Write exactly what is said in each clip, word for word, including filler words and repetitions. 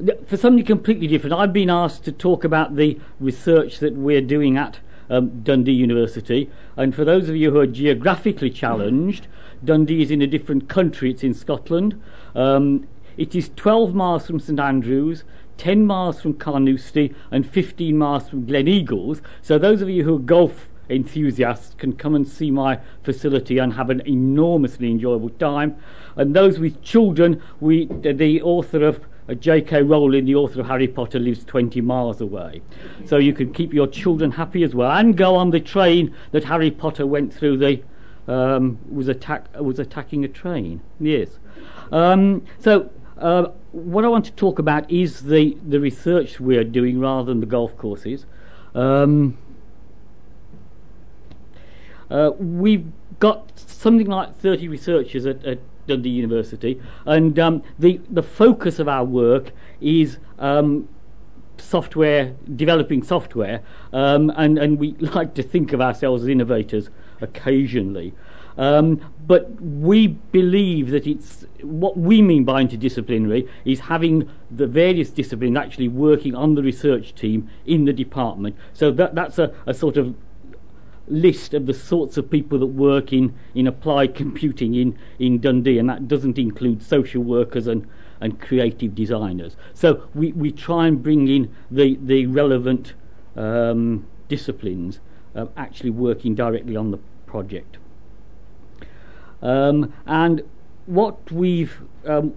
for something completely different, I've been asked to talk about the research that we're doing at um, Dundee University. And for those of you who are geographically challenged, Dundee is in a different country. It's in Scotland. Um, it is twelve miles from St Andrews, ten miles from Carnoustie, and fifteen miles from Glen Eagles. So those of you who are golf enthusiasts can come and see my facility and have an enormously enjoyable time. And those with children, we the author of uh, J K Rowling, the author of Harry Potter, lives twenty miles away. So you can keep your children happy as well, and go on the train that Harry Potter went through. The um, was attack was attacking a train. Yes. Um, so. Uh, what I want to talk about is the, the research we're doing rather than the golf courses. Um, uh, we've got something like thirty researchers at, at Dundee University, and um, the, the focus of our work is um, software, developing software, um, and, and we like to think of ourselves as innovators occasionally. Um, but we believe that it's what we mean by interdisciplinary is having the various disciplines actually working on the research team in the department. So that that's a, a sort of list of the sorts of people that work in, in applied computing in, in Dundee, and that doesn't include social workers and, and creative designers. So we, we try and bring in the, the relevant um, disciplines uh, actually working directly on the project. Um, and what we've um,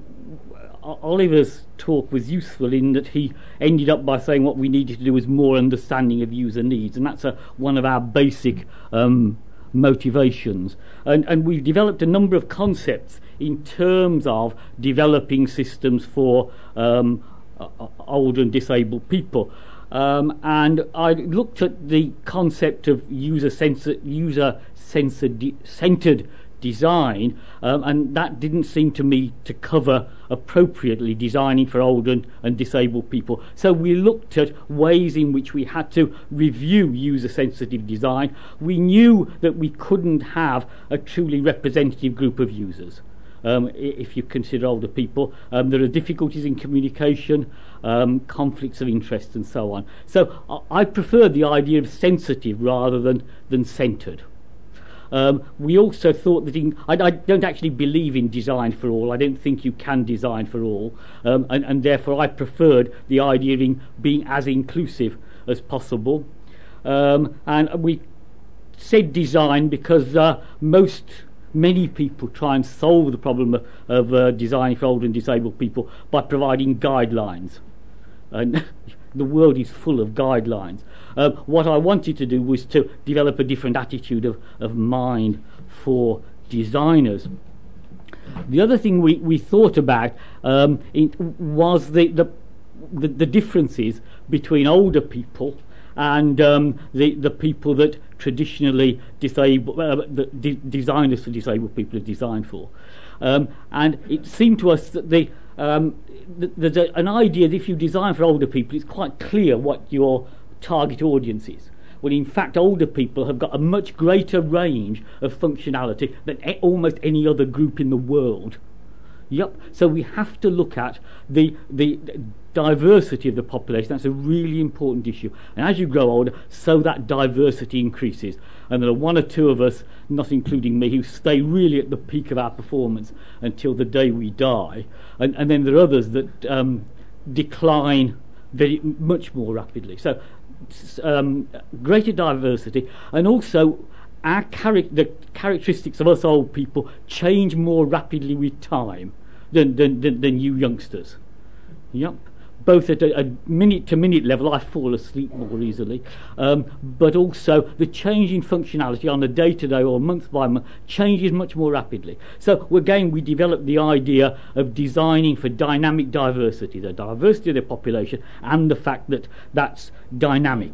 Oliver's talk was useful in that he ended up by saying what we needed to do was more understanding of user needs, and that's a, one of our basic um, motivations. And, and we've developed a number of concepts in terms of developing systems for um, older and disabled people. Um, and I looked at the concept of user sensor, user sensor de- centered design, um, and that didn't seem to me to cover appropriately designing for older and, and disabled people. So we looked at ways in which we had to review user-sensitive design. We knew that we couldn't have a truly representative group of users. Um, if you consider older people, um, there are difficulties in communication, um, conflicts of interest, and so on. So I, I prefer the idea of sensitive rather than, than centered. Um, we also thought that in, I, I don't actually believe in design for all. I don't think you can design for all, um, and, and therefore I preferred the idea of in, being as inclusive as possible. Um, and we said design because uh, most, many people try and solve the problem of, of uh, designing for older and disabled people by providing guidelines. And the world is full of guidelines. Uh, what I wanted to do was to develop a different attitude of, of mind for designers. The other thing we, we thought about um, it was the, the, the, the differences between older people and um, the, the people that traditionally disabled, uh, the de- designers for disabled people are designed for. Um, and it seemed to us that the um, th- there's a, an idea that if you design for older people, it's quite clear what your target audience is. When in fact older people have got a much greater range of functionality than a- almost any other group in the world. Yep. So we have to look at the the diversity of the population. That's a really important issue. And as you grow older, so that diversity increases. And there are one or two of us, not including me, who stay really at the peak of our performance until the day we die. And, and then there are others that um, decline very much more rapidly. So um, greater diversity, and also our charac- the characteristics of us old people change more rapidly with time than than, than, than you youngsters. Yep. Both at a, a minute-to-minute level, I fall asleep more easily, um, but also the change in functionality on a day-to-day or month-by-month changes much more rapidly. So again, we developed the idea of designing for dynamic diversity, the diversity of the population, and the fact that that's dynamic.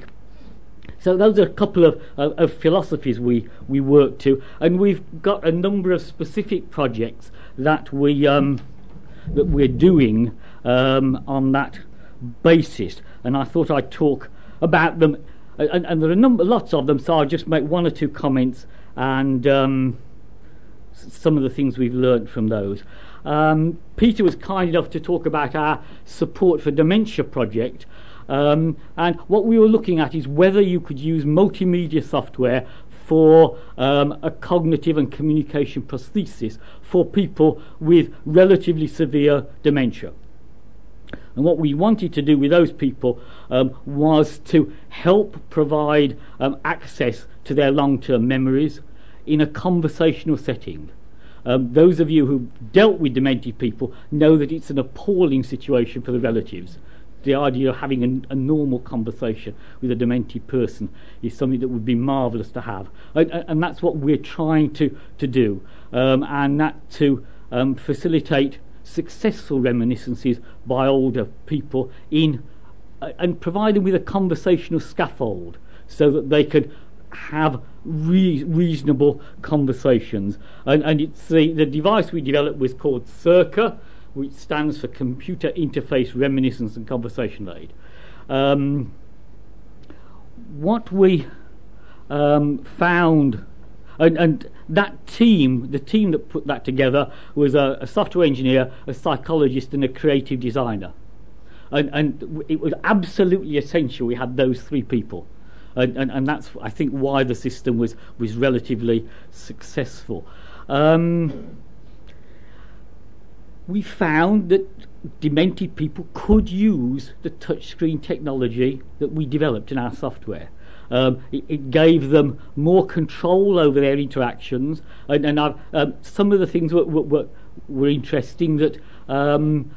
So those are a couple of, uh, of philosophies we, we work to, and we've got a number of specific projects that we um, that we're doing um, on that basis, and I thought I'd talk about them, and, and there are a number, lots of them. So I'll just make one or two comments and um, s- some of the things we've learnt from those. Um, Peter was kind enough to talk about our support for dementia project, um, and what we were looking at is whether you could use multimedia software for um, a cognitive and communication prosthesis for people with relatively severe dementia. And what we wanted to do with those people um, was to help provide um, access to their long-term memories in a conversational setting. Um, those of you who've dealt with demented people know that it's an appalling situation for the relatives. The idea of having a, a normal conversation with a demented person is something that would be marvellous to have. And, and that's what we're trying to, to do, um, and that to um, facilitate successful reminiscences by older people in uh, and provide them with a conversational scaffold so that they could have re- reasonable conversations. And, and it's the, the device we developed was called CIRCA, which stands for Computer Interface Reminiscence and Conversation Aid. Um, what we um, found, and, and that team, the team that put that together, was a, a software engineer, a psychologist, and a creative designer. And, and it was absolutely essential we had those three people. And, and, and that's, I think, why the system was, was relatively successful. Um, we found that demented people could use the touchscreen technology that we developed in our software. Um, it, it gave them more control over their interactions, and, and I've, um, some of the things were, were, were interesting, that um,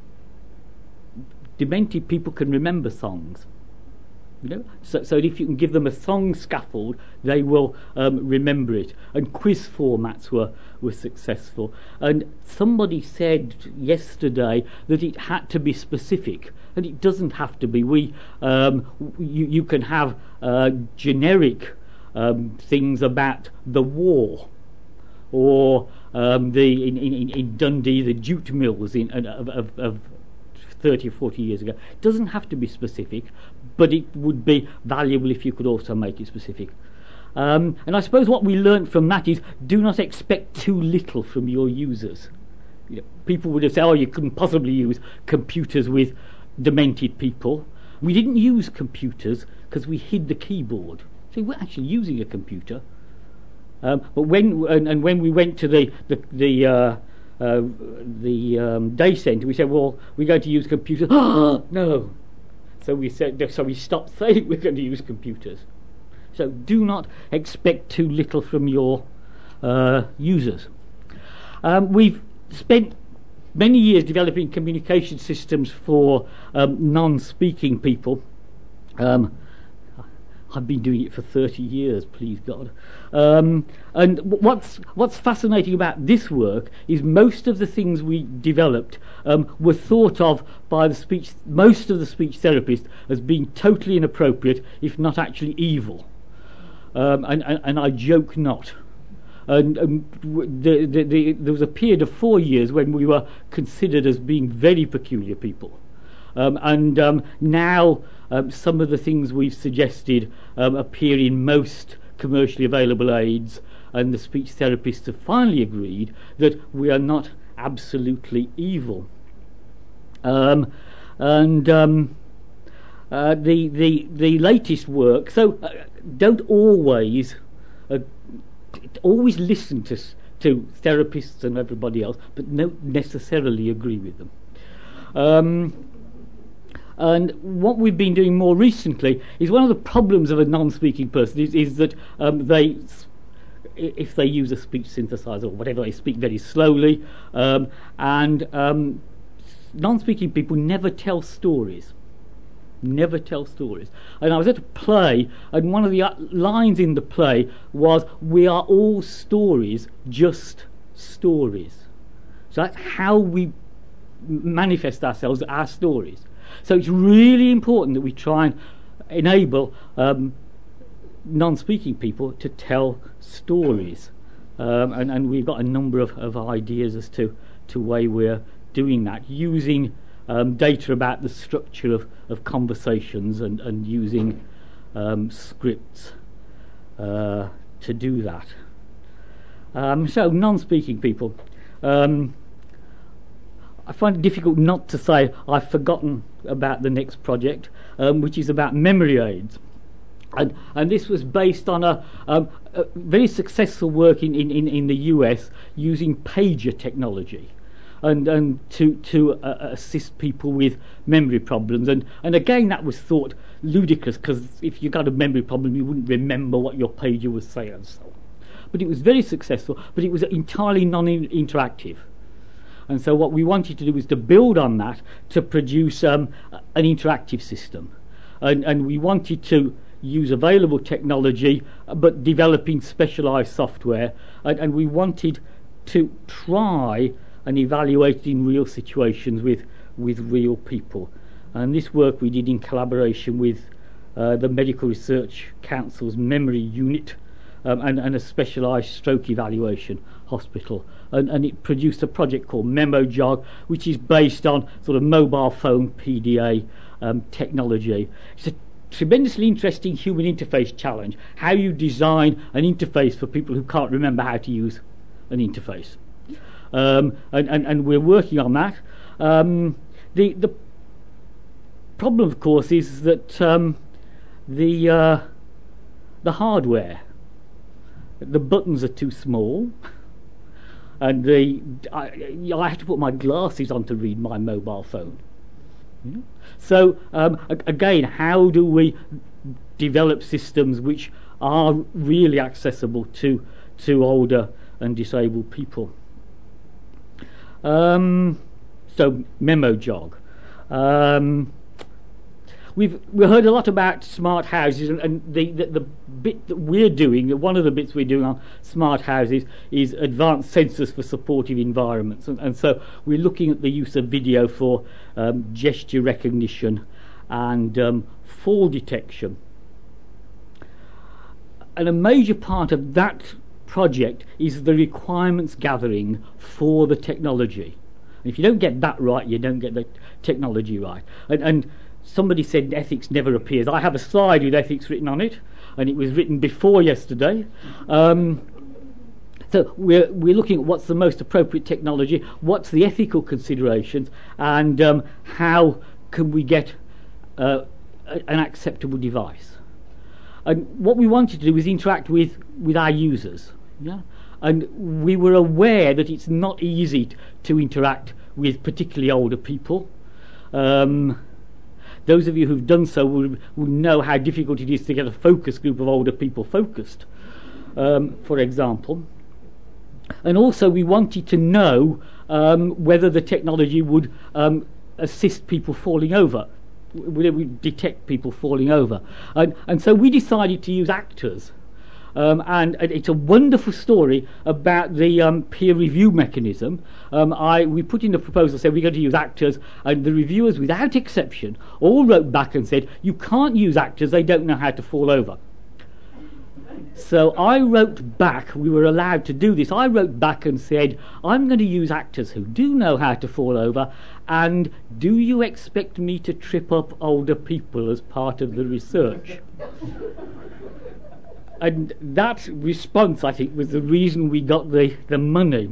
demented people can remember songs. You know, so, so if you can give them a song scaffold, they will um, remember it. And quiz formats were, were successful. And somebody said yesterday that it had to be specific, and it doesn't have to be. We, um, you, you can have uh, generic um, things about the war, or um, the in, in, in Dundee the jute mills in, of, of, of thirty or forty years ago. It doesn't have to be specific, but it would be valuable if you could also make it specific. Um, and I suppose what we learnt from that is, do not expect too little from your users. You know, people would have said, oh, you couldn't possibly use computers with demented people. We didn't use computers because we hid the keyboard. So we're actually using a computer. Um, but when and, and when we went to the the, the uh, uh, the um, day centre, we said, well, we're going to use computers. Ah, no. So we said, so we stopped saying we're going to use computers. So do not expect too little from your uh, users. Um, we've spent many years developing communication systems for um, non-speaking people. Um, I've been doing it for thirty years, please God. Um, and what's what's fascinating about this work is most of the things we developed um, were thought of by the speech, most of the speech therapists as being totally inappropriate, if not actually evil. Um, and, and, and I joke not. And um, the, the, the, there was a period of four years when we were considered as being very peculiar people. Um, and um, now um, some of the things we've suggested um, appear in most commercially available aids, and the speech therapists have finally agreed that we are not absolutely evil. Um, and um, uh, the, the, the latest work, so uh, don't always, uh, always listen to, to therapists and everybody else, but don't necessarily agree with them. Um, And what we've been doing more recently is, one of the problems of a non-speaking person is, is that um, they, if they use a speech synthesizer or whatever, they speak very slowly, um, and um, non-speaking people never tell stories. Never tell stories. And I was at a play, and one of the lines in the play was, "We are all stories, just stories." So that's how we manifest ourselves, our stories. So it's really important that we try and enable um, non-speaking people to tell stories. Um, and, and we've got a number of, of ideas as to to way we're doing that, using um, data about the structure of, of conversations, and, and using um, scripts uh, to do that. Um, so, non-speaking people. Um, I find it difficult not to say I've forgotten about the next project, um, which is about memory aids. And, and this was based on a, um, a very successful work in, in, in the U S using pager technology and, and to, to uh, assist people with memory problems. And, and again, that was thought ludicrous, because if you got a memory problem, you wouldn't remember what your pager was saying and so on. But it was very successful, but it was entirely non-interactive. And so what we wanted to do was to build on that to produce um, an interactive system. And, and we wanted to use available technology, but developing specialised software. And, and we wanted to try and evaluate it in real situations with, with real people. And this work we did in collaboration with uh, the Medical Research Council's memory unit, Um, and, and a specialised stroke evaluation hospital, and, and it produced a project called MemoJog, which is based on sort of mobile phone P D A um, technology. It's a tremendously interesting human interface challenge, how you design an interface for people who can't remember how to use an interface. Um, and, and, and we're working on that. Um, the, the problem, of course, is that um, the, uh, the hardware, the buttons are too small, and the I, I have to put my glasses on to read my mobile phone. Yeah. So um, a- again, how do we develop systems which are really accessible to to older and disabled people? Um, so MemoJog. Um, We've we heard a lot about smart houses, and, and the, the, the bit that we're doing, one of the bits we're doing on smart houses is advanced sensors for supportive environments. And, and so we're looking at the use of video for um, gesture recognition and um, fall detection. And a major part of that project is the requirements gathering for the technology. And if you don't get that right, you don't get the technology right. And, and somebody said ethics never appears. I have a slide with ethics written on it, and it was written before yesterday. Um, so we're we're looking at what's the most appropriate technology, what's the ethical considerations, and um, how can we get uh, a, an acceptable device. And what we wanted to do was interact with, with our users. Yeah? And we were aware that it's not easy t- to interact with particularly older people. Um, Those of you who've done so will, will know how difficult it is to get a focus group of older people focused, um, for example. And also we wanted to know um, whether the technology would um, assist people falling over, whether it would detect people falling over. And, and so we decided to use actors. Um, and, and it's a wonderful story about the um, peer review mechanism. Um, I, we put in the proposal, said we're going to use actors, and the reviewers, without exception, all wrote back and said, you can't use actors, they don't know how to fall over. So I wrote back, we were allowed to do this, I wrote back and said, I'm going to use actors who do know how to fall over, and do you expect me to trip up older people as part of the research? And that response, I think, was the reason we got the, the money.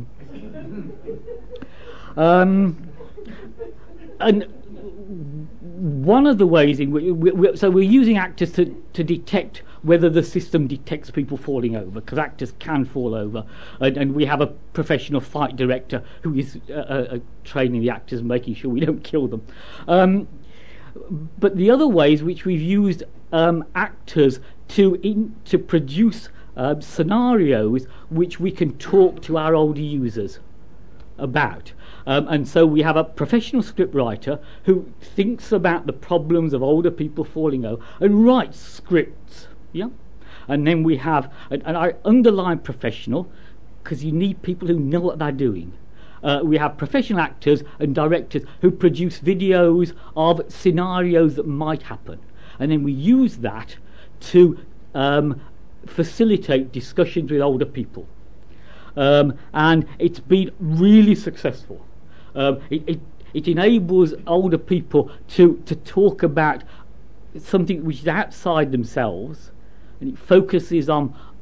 Um, and one of the ways in which, we, we, so we're using actors to, to detect whether the system detects people falling over, because actors can fall over. And, and we have a professional fight director who is uh, uh, training the actors and making sure we don't kill them. Um, but the other ways which we've used um, actors to in, to produce uh, scenarios which we can talk to our older users about. Um, and so we have a professional scriptwriter who thinks about the problems of older people falling over and writes scripts. Yeah, and then we have, and, and I underline professional because you need people who know what they're doing. Uh, we have professional actors and directors who produce videos of scenarios that might happen, and then we use that to um, facilitate discussions with older people. Um, and it's been really successful. Um, it, it, it enables older people to, to talk about something which is outside themselves, and it focuses on,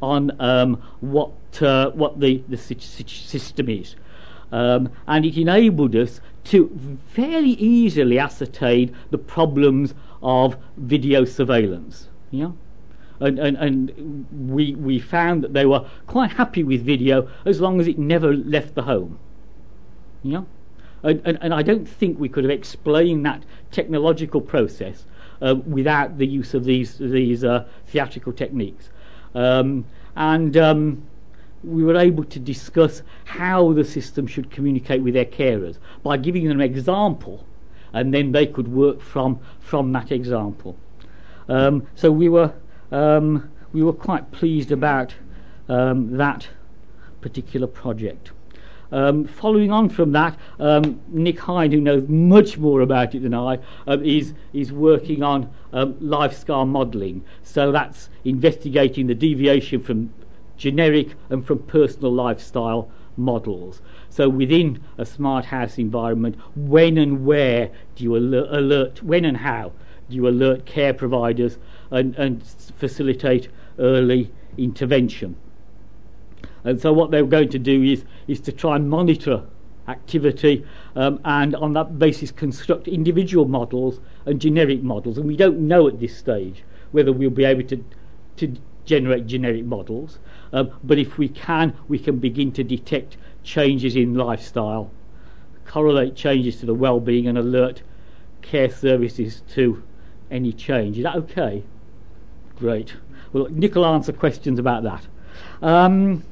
on um, what uh, what the, the system is. Um, and it enabled us to fairly easily ascertain the problems of video surveillance. Yeah? And, and, and we, we found that they were quite happy with video as long as it never left the home. Yeah? And, and, and I don't think we could have explained that technological process uh, without the use of these, these uh, theatrical techniques. Um, and um, we were able to discuss how the system should communicate with their carers by giving them an example, and then they could work from, from that example. Um, so we were um, we were quite pleased about um, that particular project. Um, following on from that, um, Nick Hind, who knows much more about it than I, um, is is working on um, life-scar modelling. So that's investigating the deviation from generic and from personal lifestyle models. So within a smart house environment, when and where do you alert, alert when and how do you alert care providers and, and facilitate early intervention? And so what they're going to do is is to try and monitor activity um, and on that basis construct individual models and generic models. And we don't know at this stage whether we'll be able to to generate generic models, um, but if we can, we can begin to detect changes in lifestyle, correlate changes to the well-being and alert care services to any change. Is that okay? Great. Well, Nick will answer questions about that. Um,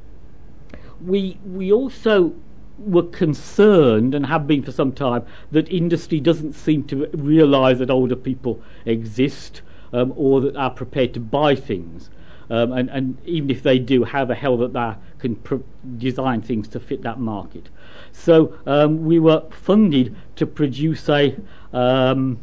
we we also were concerned, and have been for some time, that industry doesn't seem to realise that older people exist um, or that are prepared to buy things. Um, and, and even if they do, how the hell that they can pr- design things to fit that market. So um, we were funded to produce a um,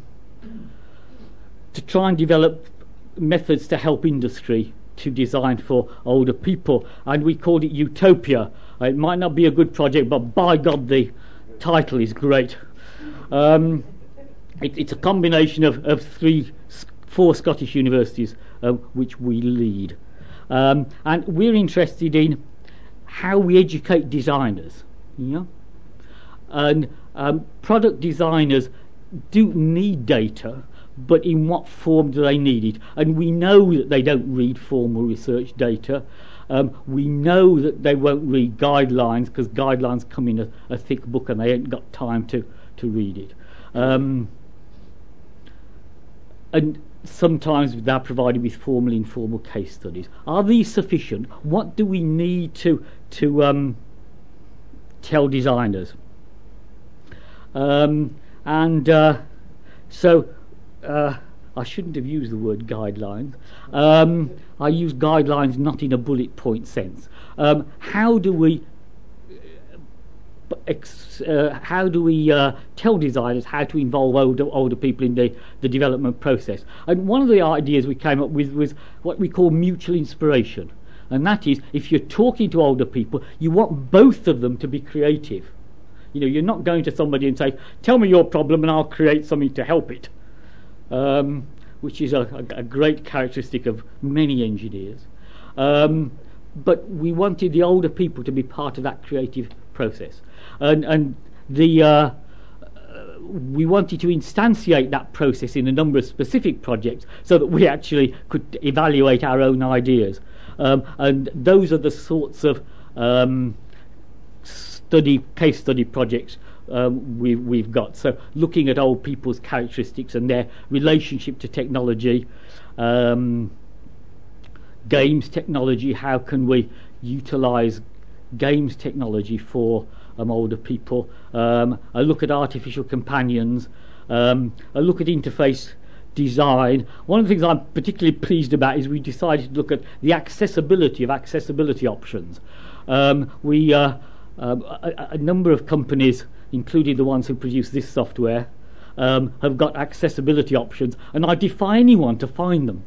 to try and develop methods to help industry to design for older people, and we called it Utopia. It might not be a good project, but by God, the title is great. Um, it, it's a combination of, of three, four Scottish universities, uh, which we lead, um, and we're interested in how we educate designers. Yeah, and um, product designers do need data, but in what form do they need it? And we know that they don't read formal research data. Um, we know that they won't read guidelines, because guidelines come in a, a thick book and they ain't got time to, to read it. Um, and sometimes they're provided with formal, informal case studies. Are these sufficient? What do we need to, to um, tell designers? Um, and uh, so... Uh, I shouldn't have used the word guidelines. Um, I use guidelines not in a bullet point sense. Um, how do we uh, ex, uh, how do we uh, tell designers how to involve older older people in the, the development process? And one of the ideas we came up with was what we call mutual inspiration. And that is, if you're talking to older people, you want both of them to be creative. You know, you're not going to somebody and say, tell me your problem and I'll create something to help it. Um, which is a, a, a great characteristic of many engineers. Um, but we wanted the older people to be part of that creative process. And, and the uh, uh, we wanted to instantiate that process in a number of specific projects so that we actually could evaluate our own ideas. Um, and those are the sorts of um, study, case study projects Um, we've, we've got. So looking at old people's characteristics and their relationship to technology, um, games technology, how can we utilise games technology for um, older people, um, a look at artificial companions, um, a look at interface design. One of the things I'm particularly pleased about is we decided to look at the accessibility of accessibility options. Um, we uh, um, a, a number of companies, including the ones who produce this software, um, have got accessibility options, and I defy anyone to find them.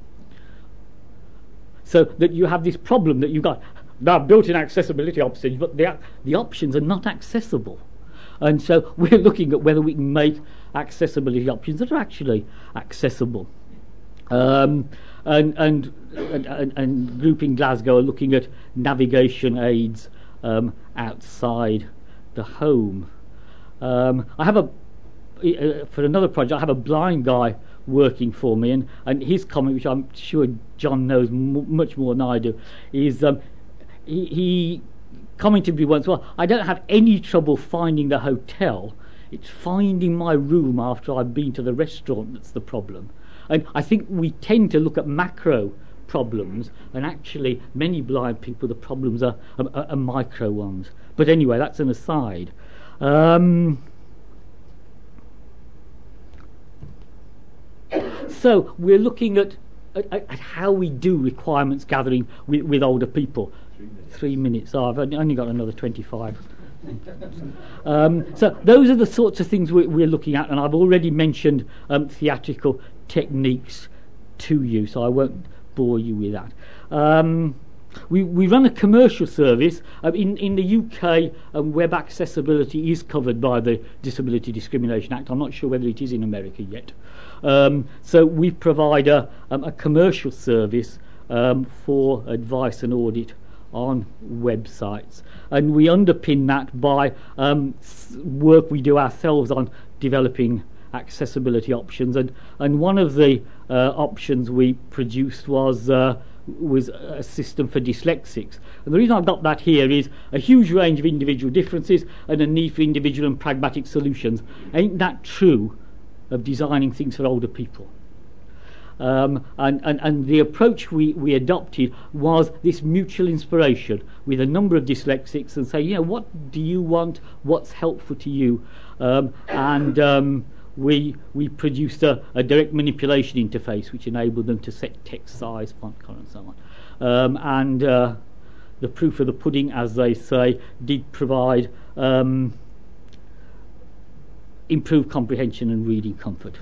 So that you have this problem that you've got now built-in accessibility options, but the, the options are not accessible. And so we're looking at whether we can make accessibility options that are actually accessible. Um, and, and, and, and group in Glasgow are looking at navigation aids um, outside the home. Um, I have a, uh, for another project, I have a blind guy working for me, and, and his comment, which I'm sure John knows m- much more than I do, is um, he, he commented to me once, well, I don't have any trouble finding the hotel, it's finding my room after I've been to the restaurant that's the problem. And I think we tend to look at macro problems, and actually many blind people, the problems are, are, are micro ones. But anyway, that's an aside. Um, so we're looking at, at, at how we do requirements gathering with, with older people. Three minutes. Three minutes. Oh, I've only got another twenty-five. um, so those are the sorts of things we're, we're looking at, and I've already mentioned um, theatrical techniques to you, so I won't bore you with that. Um, we, we run a commercial service. Uh, in, in the U K, um, web accessibility is covered by the Disability Discrimination Act. I'm not sure whether it is in America yet. Um, so we provide a, um, a commercial service um, for advice and audit on websites, and we underpin that by um, work we do ourselves on developing accessibility options, and and one of the uh, options we produced was uh, was a system for dyslexics. And the reason I've got that here is a huge range of individual differences and a need for individual and pragmatic solutions. Ain't that true of designing things for older people? Um, and, and, and the approach we, we adopted was this mutual inspiration with a number of dyslexics, and say, you know, what do you want? What's helpful to you? Um, and um, we we produced a, a direct manipulation interface which enabled them to set text size, font color, and so on. Um, and uh, the proof of the pudding, as they say, did provide um, improved comprehension and reading comfort.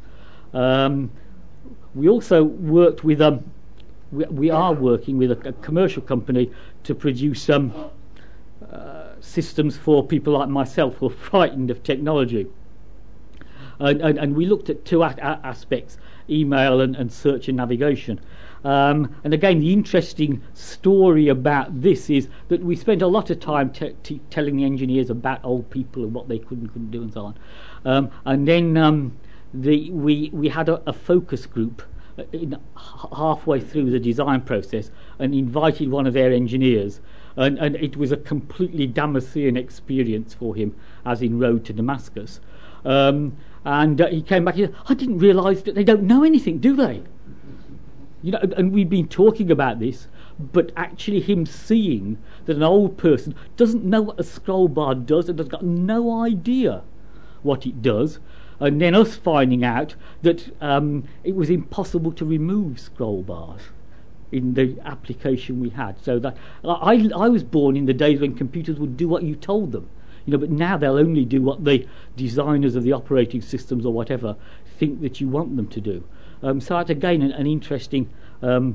Um, we also worked with um, we, we are working with a, a commercial company to produce some uh, systems for people like myself who are frightened of technology. And, and, and we looked at two a- a- aspects, email and, and search and navigation. Um, and again, the interesting story about this is that we spent a lot of time te- te- telling the engineers about old people and what they could and couldn't do and so on. Um, and then um, the, we, we had a, a focus group in, h- halfway through the design process, and invited one of their engineers. And, and it was a completely Damascene experience for him, as in Road to Damascus. Um, and uh, he came back and said, I didn't realise that they don't know anything, do they? You know, and we've been talking about this, but actually him seeing that an old person doesn't know what a scroll bar does and has got no idea what it does, and then us finding out that um, it was impossible to remove scroll bars in the application we had. So that I, I was born in the days when computers would do what you told them. You know, but now they'll only do what the designers of the operating systems or whatever think that you want them to do. Um, so that's again an, an interesting um,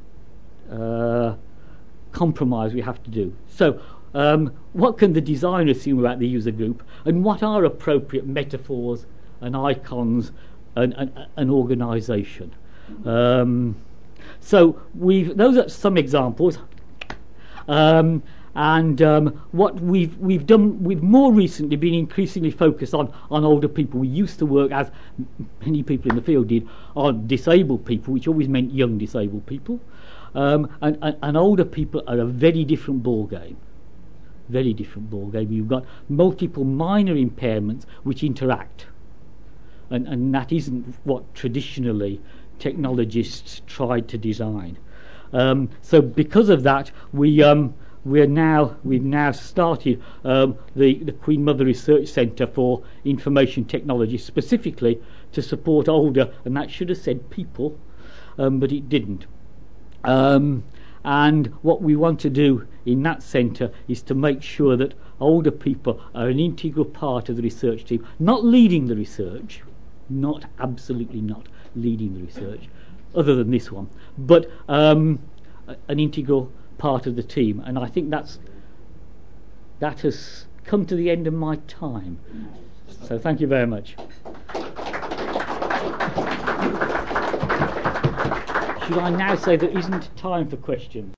uh, compromise we have to do. So um, what can the designer assume about the user group, and what are appropriate metaphors and icons and an organisation? Um, so we've those are some examples. Um, And um, what we've we've done, we've more recently been increasingly focused on, on older people. We used to work, as many people in the field did, on disabled people, which always meant young disabled people. Um, and, and, and older people are a very different ball game. Very different ball game. You've got multiple minor impairments which interact, and and that isn't what traditionally technologists tried to design. Um, so because of that, we. Um, We're now we've now started um, the the Queen Mother Research Centre for Information Technology, specifically to support older, and that should have said people, um, but it didn't. Um, and what we want to do in that centre is to make sure that older people are an integral part of the research team, not leading the research, not absolutely not leading the research, other than this one, but um, an integral part of the team. And I think that's that has come to the end of my time. So thank you very much. should I now say there isn't time for questions?